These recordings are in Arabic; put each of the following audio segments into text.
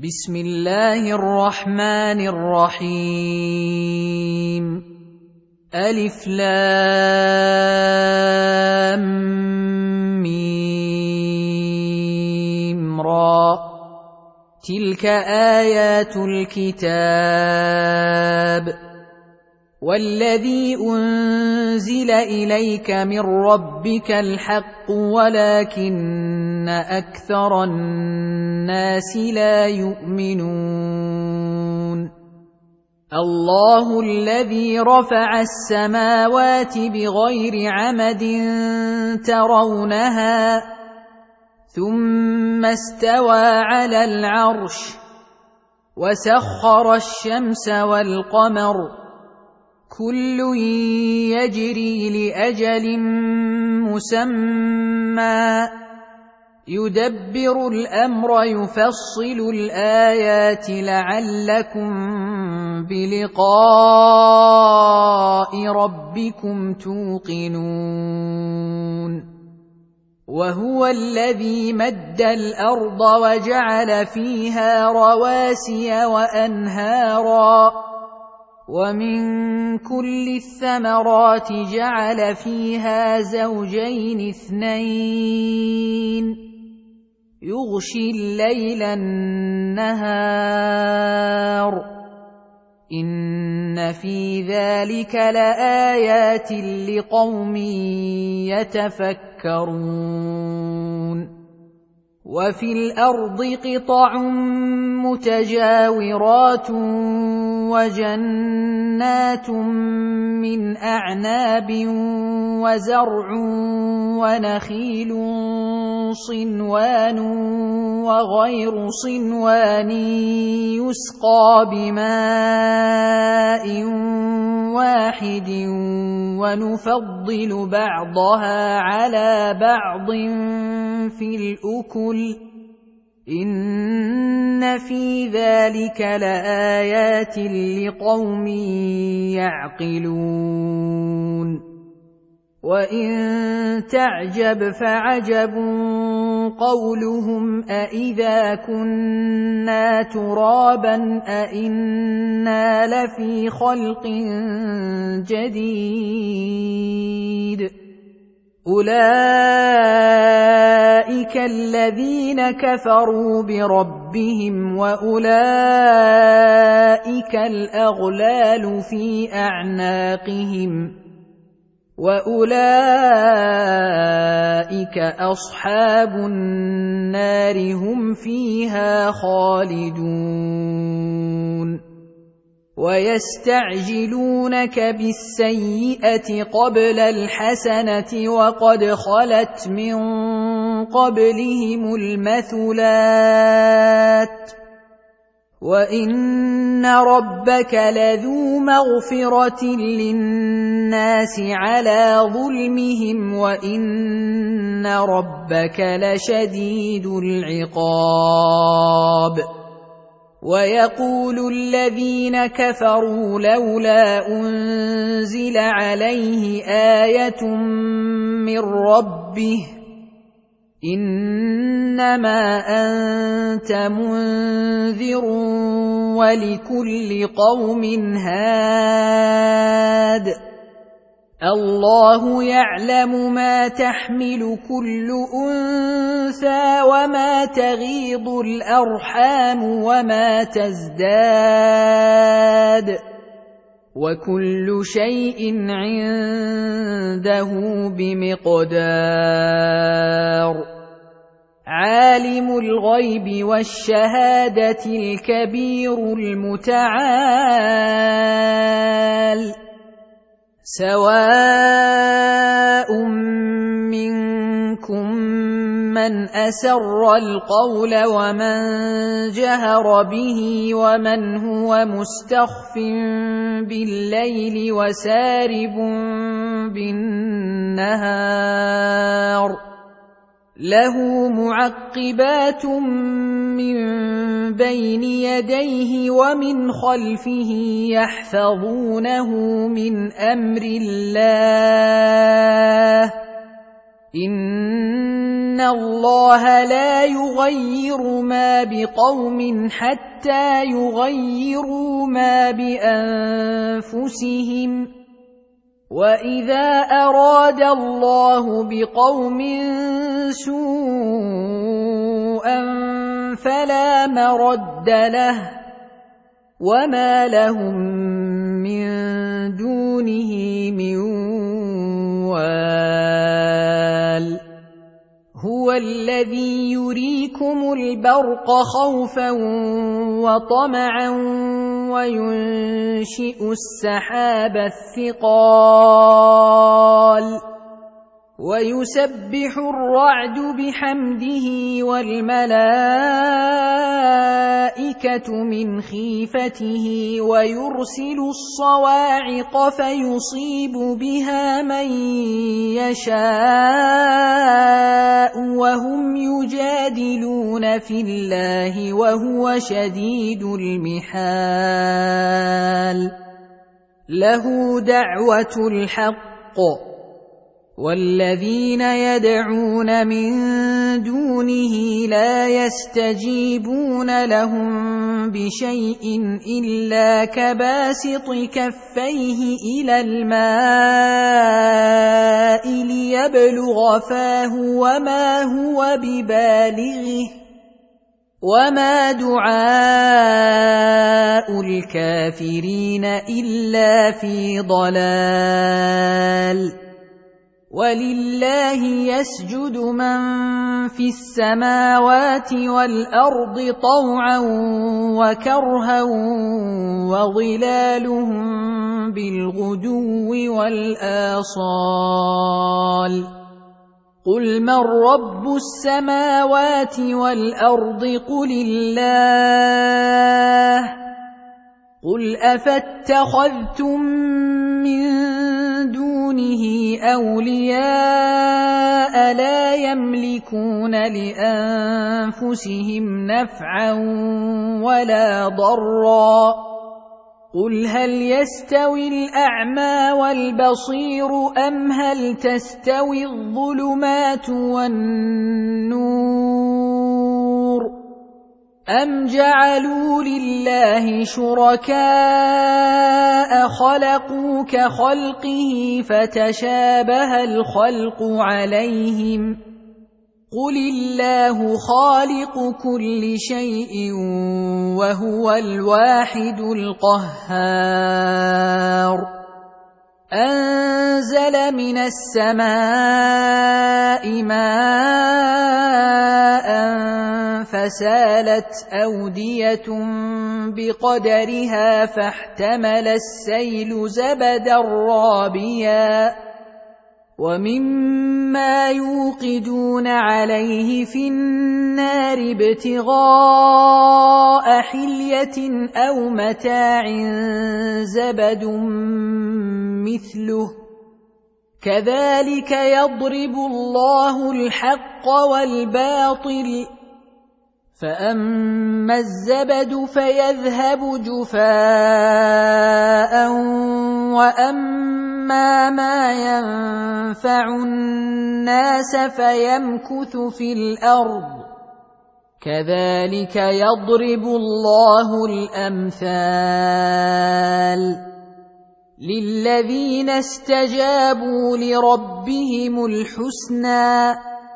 بسم الله الرحمن الرحيم ألف لام ميم را تلك آيات الكتاب والذي أنزل إليك من ربك الحق ولكن أكثر الناس لا يؤمنون الله الذي رفع السماوات بغير عمد ترونها ثم استوى على العرش وسخر الشمس والقمر كل يجري لأجل مسمى يدبر الأمر يفصل الآيات لعلكم بلقاء ربكم توقنون وهو الذي مد الأرض وجعل فيها رواسي وأنهارا ومن كل الثمرات جعل فيها زوجين اثنين يغشي الليل النهار إن في ذلك لآيات لقوم يتفكرون وفي الأرض قطع متجاورات وجنات من أعناب وزرع ونخيل صنوان وغير صنوان يسقى بماء واحد ونفضل بعضها على بعض في الأكل إن في ذلك لآيات لقوم يعقلون وإن تعجب فعجب قولهم أإذا كنا ترابا أإنا لفي خلق جديد أولئك الذين كفروا بربهم وأولئك الأغلال في أعناقهم وأولئك أصحاب النار هم فيها خالدون ويستعجلونك بالسيئة قبل الحسنة وقد خلت من قبلهم المثلات وإن ربك لذو مغفرة للناس على ظلمهم وإن ربك لشديد العقاب ويقول الذين كفروا لولا أنزل عليه آية من ربه إنما أنت منذر ولكل قوم هاد الله يعلم ما تحمل كل أنثى وما تغيض الأرحام وما تزداد وكل شيء عنده بمقدار عالم الغيب والشهادة الكبير المتعال سواء منكم من أسر القول ومن جهر به ومن هو مستخف بالليل وسارب بالنهار له معقبات من بين يديه ومن خلفه يحفظونه من أمر الله إن الله لا يغير ما بقوم حتى يغيروا ما بأنفسهم وإذا أراد الله بقوم سوءا فلا مرد له وما لهم من دونه من وال هو الذي يريكم البرق خوفا وطمعا وينشئ السحاب الثقال ويسبح الرعد بحمده والملائكة من خيفته ويرسل الصواعق فيصيب بها من يشاء وهم يجادلون في الله وهو شديد المحال له دعوة الحق والذين يدعون من دونه لا يستجيبون لهم بشيء إلا كباسط كفيه إلى الماء ليبلغ فاه وما هو ببالغه وما دعاء الكافرين إلا في ضلال ولله يسجد من في السماوات والأرض طوعا وكرها وظلالهم بالغدو والآصال قل من رب السماوات والأرض قل الله قل أفاتخذتم من دونه أولياء لا يملكون لأنفسهم نفعا ولا ضرا قل هل يستوي الأعمى والبصير أم هل تستوي الظلمات والنور أم جعلوا لله شركاء خلقوا كخلقه فتشابه الخلق عليهم قل الله خالق كل شيء وهو الواحد القهار أنزل من السماء ماء فسالت أودية بقدرها فاحتمل السيل زبدا رابيا ومما يوقدون عليه في النار ابتغاء حلية أو متاع زبد مثله كذلك يضرب الله الحق والباطل فأما الزبد فيذهب جفاء وأما ما ينفع الناس فيمكث في الأرض كذلك يضرب الله الأمثال للذين استجابوا لربهم الحسنى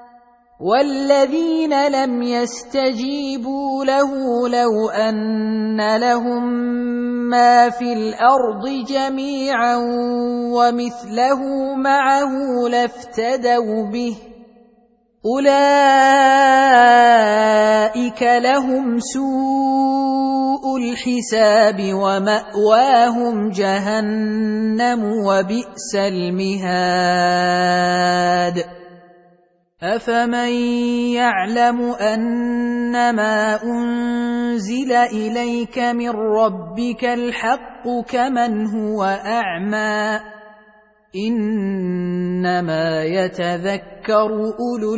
والذين لم يستجيبوا له لو أن لهم ما في الأرض جميعا ومثله معه لافتدوا به أولئك لهم سوء الحساب ومأواهم جهنم وبئس المهاد أفمن يعلم أنما أنزل إليك من ربك الحق كمن هو أعمى إنما يتذكر أولو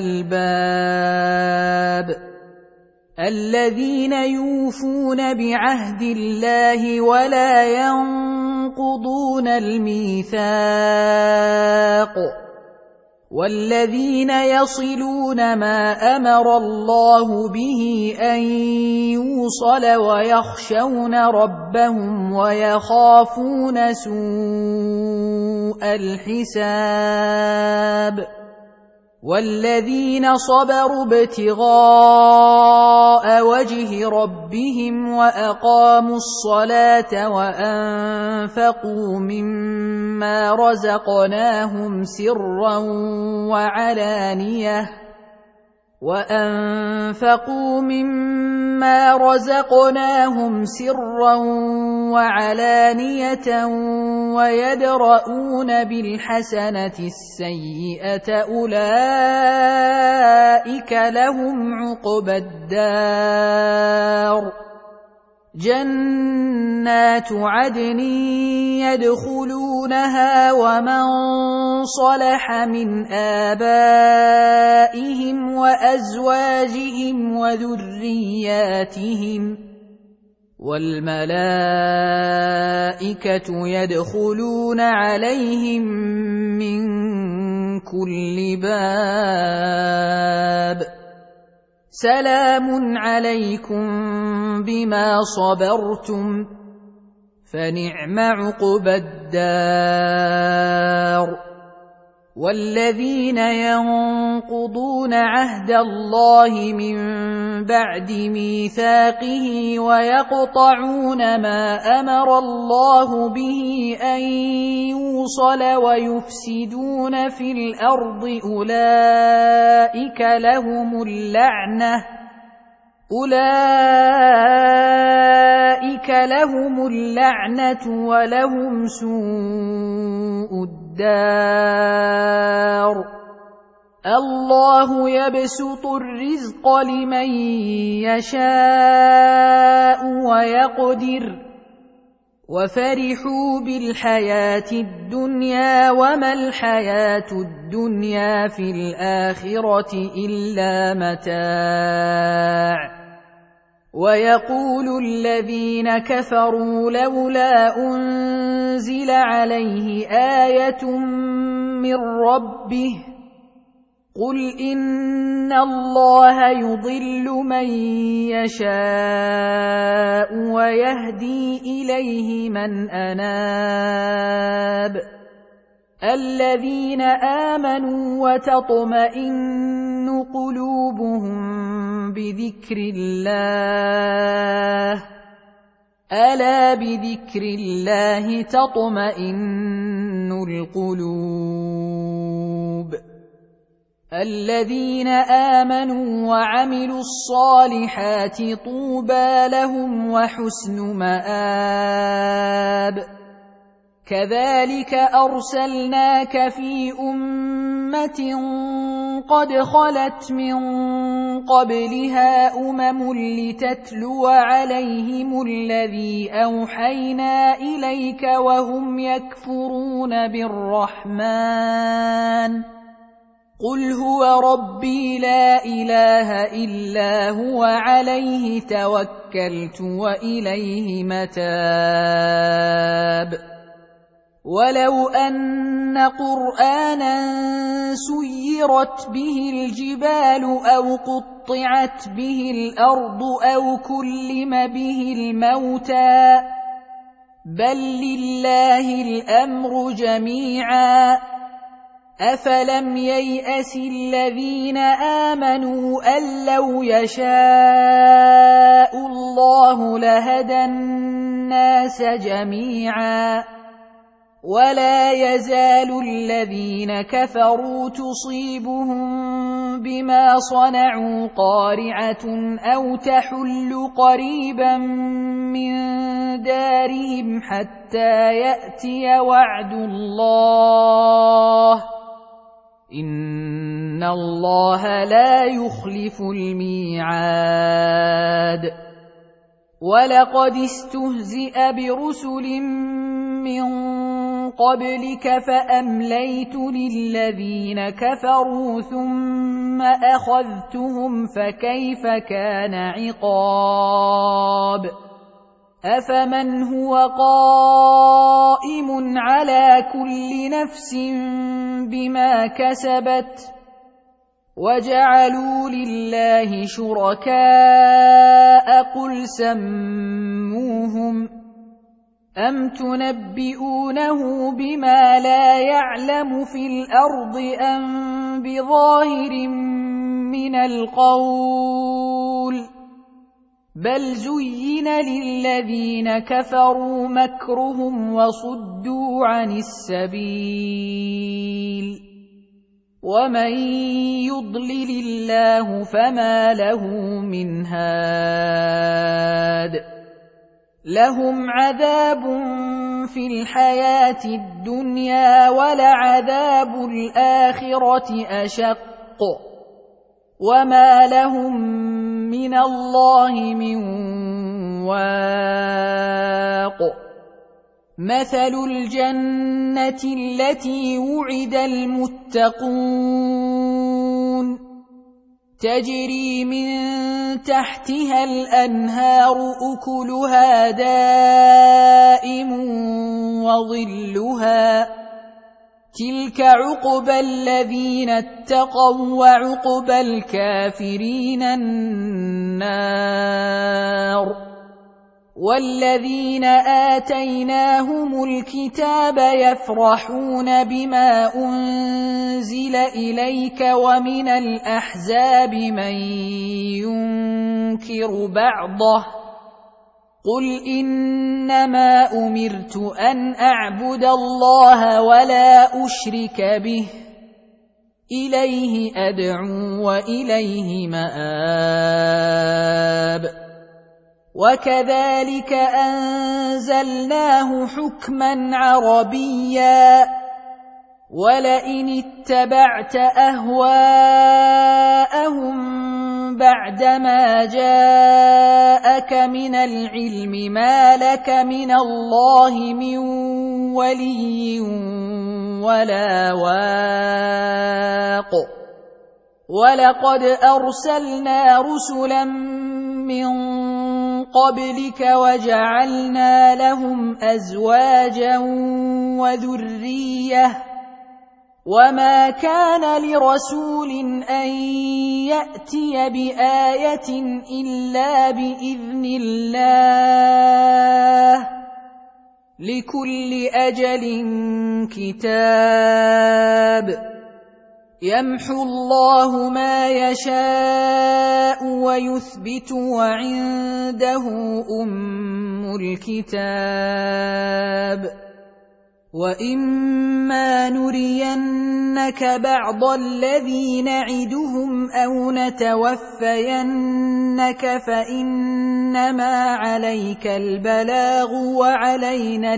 الألباب الذين يوفون بعهد الله ولا ينقضون الميثاق والذين يصلون ما أمر الله به أن يوصل ويخشون ربهم ويخافون سوء الحساب والذين صبروا ابتغاء وجه ربهم وأقاموا الصلاة وأنفقوا مما رزقناهم سرا وعلانية ويدرؤون بالحسنة السيئة أولئك لهم عقبى الدار جنات عدن يدخلونها ومن صلح من آبائهم وأزواجهم وذرياتهم والملائكة يدخلون عليهم من كل باب سلام عليكم بما صبرتم فنعم عقبى الدار والذين ينقضون عهد الله من بعد ميثاقه ويقطعون ما أمر الله به أن يوصل ويفسدون في الأرض أولئك لهم اللعنة ولهم سوء الدار الله يبسط الرزق لمن يشاء ويقدر وفرحوا بالحياة الدنيا وما الحياة الدنيا في الآخرة إلا متاع ويقول الذين كفروا لولا أنزل عليه آية من ربه قل إن الله يضل من يشاء ويهدي إليه من أناب الذين آمنوا وتطمئن قلوبهم بذكر الله ألا بذكر الله تطمئن القلوب الذين آمنوا وعملوا الصالحات طوبى لهم وحسن مآب كذلك أرسلناك في أمة قد خلت من قبلها لتتلو عليهم الذي أوحينا إليك وهم يكفرون بالرحمن قل هو ربي لا إله إلا هو عليه توكلت وإليه متاب ولو أن قرآنا سيرت به الجبال أو قطعت به الأرض أو كلم به الموتى بل لله الأمر جميعا أفلم ييأس الذين آمنوا أن لو يشاء الله لهدى الناس جميعا ولا يزال الذين كفروا تصيبهم بما صنعوا قارعة أو تحل قريبا من دارهم حتى يأتي وعد الله إن الله لا يخلف الميعاد ولقد استهزئ برسل من قبلك فأمليت للذين كفروا ثم أخذتهم فكيف كان عقاب أفمن هو قائم على كل نفس بما كسبت وجعلوا لله شركاء قل سموهم أم تنبئونه بما لا يعلم في الأرض أم بظاهر من القول بل زين للذين كفروا مكرهم وصدوا عن السبيل ومن يضلل الله فما له من هاد لهم عذاب في الحياة الدنيا ولعذاب الآخرة أشق وما لهم من الله من واق مثل الجنة التي وعد المتقون تجري من تحتها الأنهار أكلها دائم وظلها تلك عقبى الذين اتقوا وعقبى الكافرين النار والذين آتيناهم الكتاب يفرحون بما أنزل إليك ومن الأحزاب من ينكر بعضه قل إنما أمرت أن أعبد الله ولا أشرك به إليه أدعو وإليه مآب وكذلك أنزلناه حكما عربيا ولئن اتبعت أهواءهم بعدما جاءك من العلم ما لك من الله من ولي ولا واق ولقد أرسلنا رسلا من قبلك وجعلنا لهم أزواجا وذرية وما كان لرسول أن يأتي بآية إلا بإذن الله لكل أجل كتاب يمحو الله ما يشاء ويثبت وعنده أم الكتاب وإما نرينك بعض الذي نعدهم أو نتوفينك فإنما عليك البلاغ وعلينا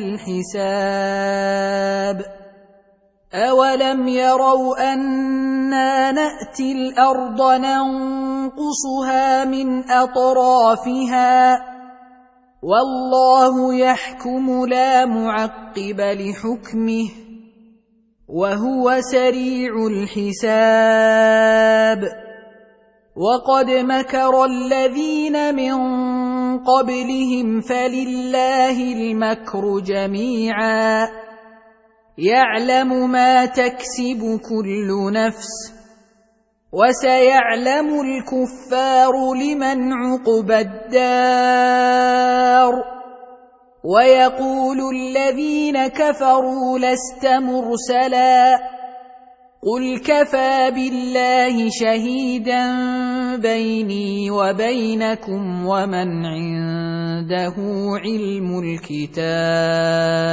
الحساب أولم يروا أنا نأتي الأرض ننقصها من أطرافها والله يحكم لا معقب لحكمه وهو سريع الحساب وقد مكر الذين من قبلهم فلله المكر جميعا يعلم ما تكسب كل نفس وسيعلم الكفار لمن عقبى الدار ويقول الذين كفروا لست مرسلا قل كفى بالله شهيدا بيني وبينكم ومن عنده علم الكتاب